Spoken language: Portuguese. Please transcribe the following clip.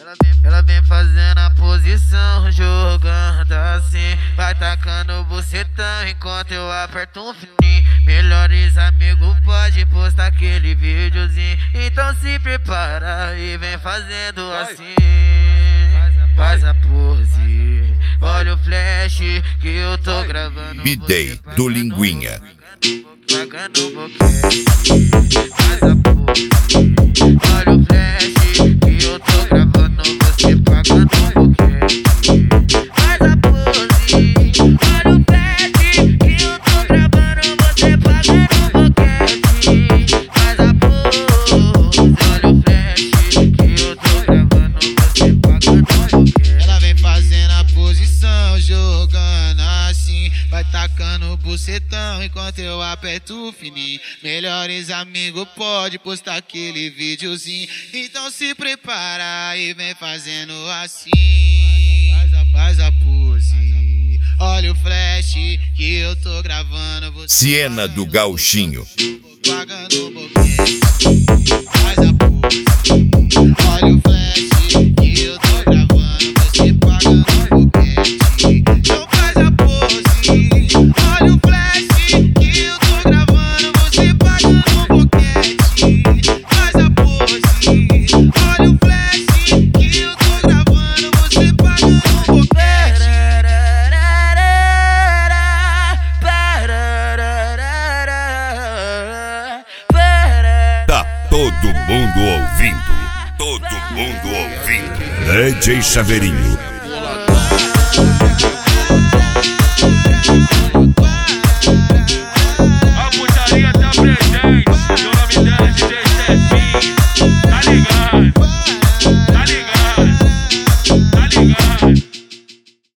Ela vem fazendo a posição, jogando assim. Vai tacando bucetão enquanto eu aperto um fininho. Melhores amigos pode postar aquele videozinho. Então se prepara e vem fazendo assim. Faz a pose, olha o flash que eu tô gravando. B-Day do Linguinha. Pagando boquete. Faz a pose, olha o flash que eu tô gravando. Você pagando boquete. Faz a pose, olha o flash que eu tô gravando. Você pagando boquete. Faz a pose, olha o flash que eu tô gravando. Você pagando boquete. Ela vem fazendo a posição, jogando assim. Vai tacando bucetão enquanto eu aperto o fininho. Melhores amigos pode postar aquele videozinho. Então se prepara e vem fazendo assim. Faz a pose, olha o flash que eu tô gravando. Siena do Gauchinho. Pagando boquete. Faz a pose, olha o flash que eu tô gravando. Você pagando boquete. Então faz a pose, olha o flash que eu tô gravando. Você pagando boquete. Faz a pose, olha o flash que eu tô gravando. Você pagando boquete. Tá todo mundo ouvindo. Todo mundo ouvindo. DJ Chaveirinho